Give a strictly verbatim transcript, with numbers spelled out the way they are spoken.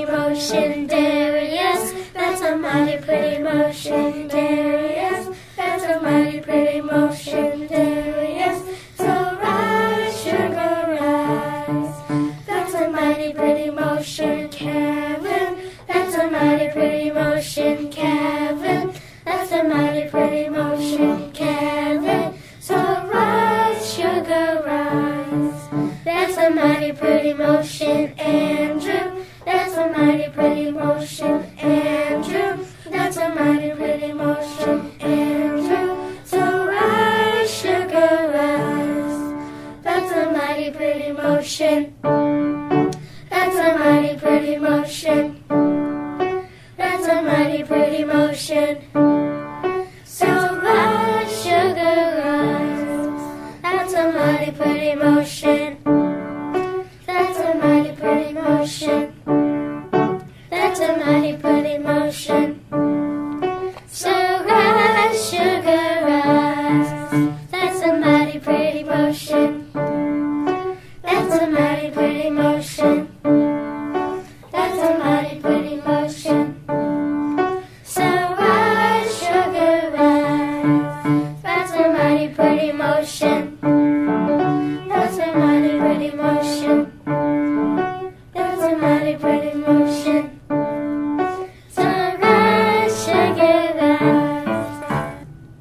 motion, Darius. That's a mighty pretty motion, Darius. That's a mighty pretty motion, Darius. So rise, sugar, rise. That's a mighty pretty motion, Kevin. That's a mighty pretty motion, Kevin. That's a mighty pretty motion, Kevin. So rise, sugar, rise. That's a mighty pretty motion, Andrew. That's a mighty pretty motion, Andrew. That's a mighty pretty motion, Andrew. So rise, sugar, rise. That's a mighty pretty motion. That's a mighty pretty motion. That's a mighty pretty motion. So rise, sugar, rise. That's a mighty pretty motion. That's a mighty pretty motion. That's a mighty pretty motion. So rise, sugar, rise. That's a mighty pretty motion. That's a mighty pretty motion. That's a mighty pretty motion. So rise, sugar, rise. That's a mighty pretty motion. That's a mighty pretty motion.